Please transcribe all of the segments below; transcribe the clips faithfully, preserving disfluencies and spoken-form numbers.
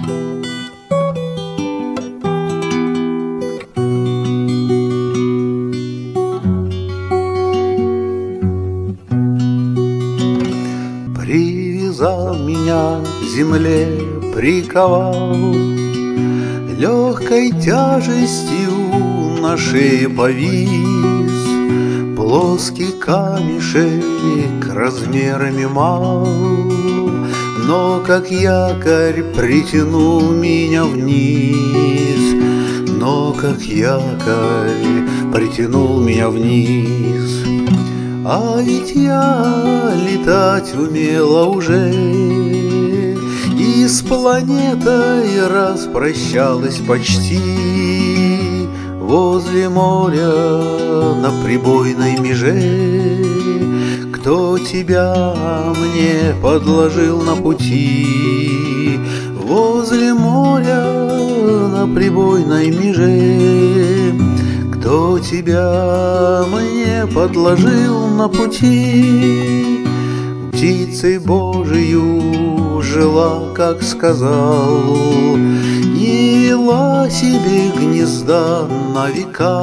Привязал меня к земле, приковал, легкой тяжестью на шее повис. Плоский камешек размерами мал, но как якорь притянул меня вниз, но как якорь притянул меня вниз. А ведь я летать умела уже, и с планетой распрощалась почти. Возле моря на прибойной меже кто тебя мне подложил на пути? Возле моря на прибойной меже кто тебя мне подложил на пути? Птицей Божию жила, как сказал, не вела себе гнезда на века.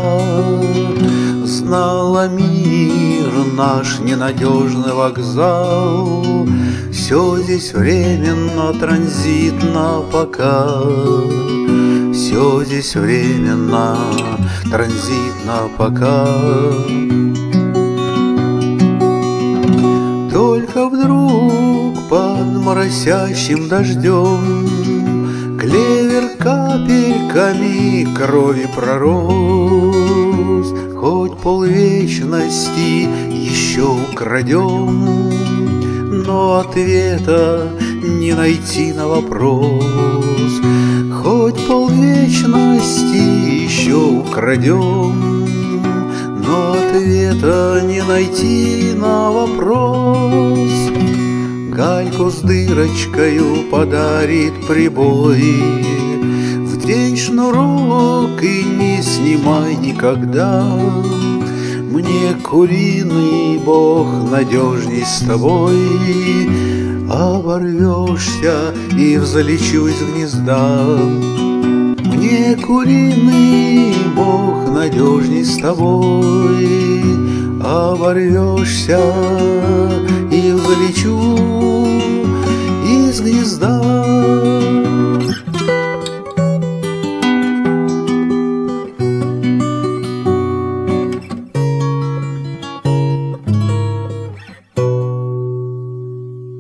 Знала мир наш ненадежный вокзал, все здесь временно, транзитно пока. Все здесь временно, транзитно пока. Только вдруг под моросящим дождем клевер капельками крови пророс. Хоть полвечности еще украдем, но ответа не найти на вопрос. Хоть полвечности еще украдем, но ответа не найти на вопрос. Гальку с дырочкою подарит прибой, вдень шнурок и не снимай никогда. Мне куриный бог надежней с тобой. Оборвешься и взлечу из гнезда. Мне куриный бог надежней с тобой. Оборвешься и взлечу из гнезда.